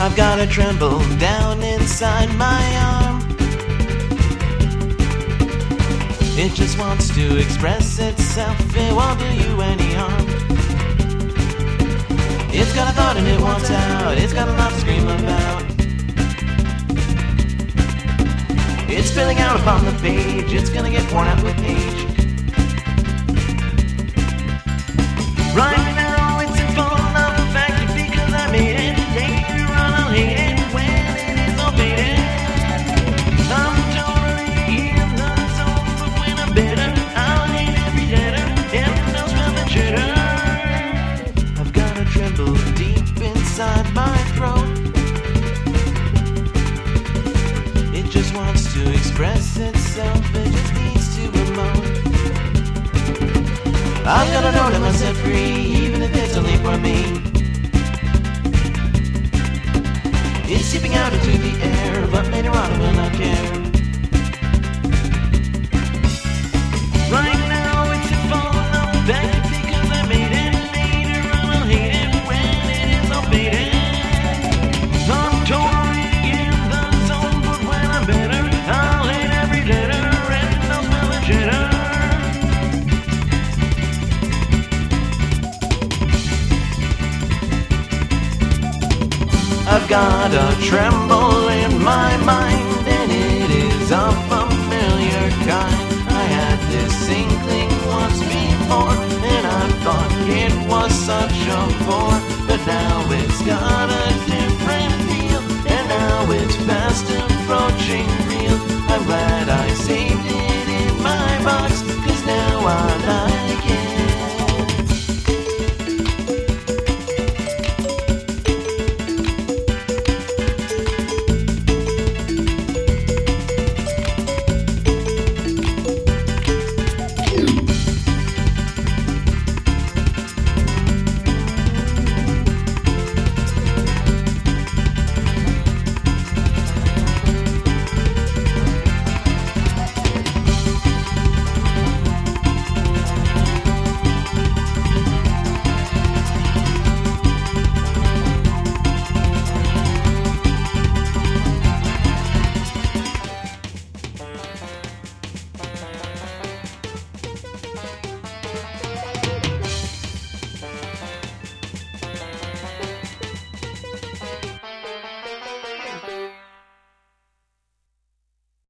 I've got a tremble down inside my arm. It just wants to express itself, it won't do you any harm. It's got a thought and it wants out, it's got a lot to scream about. It's filling out upon the page, it's gonna get worn out with age. Right now it's in full of effect because I made it. Later on I'll hate it when it is all faded. I'm totally in the zone, but when I'm better, I'll hate every letter, every no spelling cheddar. I've got a tremble deep inside my throat. It just wants to express itself, it just needs to emote. I've got a note that must set free, even if it's only for me. It's seeping out into the air, but later on I will not care. Right now it's in full effect because I made it. Later on I'll hate it when it is all faded. I'm totally in the zone, but when I'm better, I'll hate every letter and I'll smell the cheddar. I've got a tremble in my mind.